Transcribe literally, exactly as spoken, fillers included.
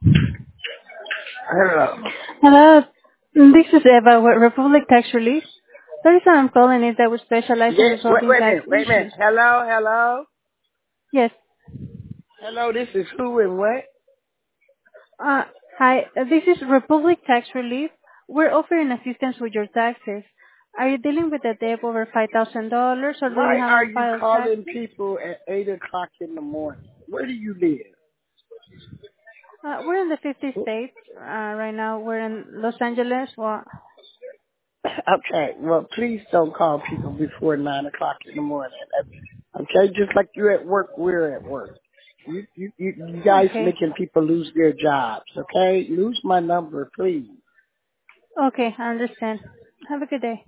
Hello. Hello, this is Eva with Republic Tax Relief. The reason I'm calling is that we specialize in Yeah, wait, resolving wait a tax minute, wait a minute. issues. Hello, hello. Yes. Hello, this is who and what? Uh, hi, uh, this is Republic Tax Relief. We're offering assistance with your taxes. Are you dealing with a debt over five thousand dollars or do you Why have are you unfiled calling taxes? people at eight o'clock in the morning? Where do you live? Uh, we're in the fifty states. Uh, right now we're in Los Angeles. Well, Okay, well, please don't call people before nine o'clock in the morning. Okay, just like you're at work, we're at work. You, you, you, you guys okay. making people lose their jobs. Okay, lose my number, please. Okay, I understand. Have a good day.